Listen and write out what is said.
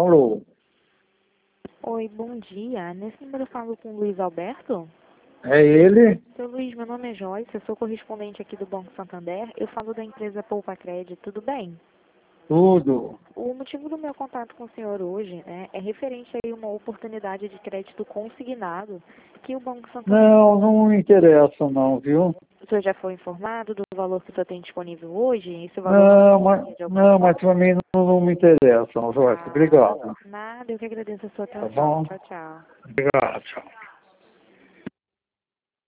Alô? Oi, bom dia. Nesse número eu falo com o Luiz Alberto? É ele? Seu Luiz, meu nome é Joyce, eu sou correspondente aqui do Banco Santander. Eu falo da empresa Poupa Crédito, tudo bem? Tudo. O motivo do meu contato com o senhor hoje, né, é referente a uma oportunidade de crédito consignado que o Banco Santander... Não me interessa não, viu? O senhor já foi informado do valor que o senhor tem disponível hoje? Esse valor Não, é de alguma forma? mas para mim não me interessa, não, Jorge. Ah, Obrigado. nada, eu que agradeço a sua Tá atenção. bom? Tchau, tchau. Obrigado, tchau.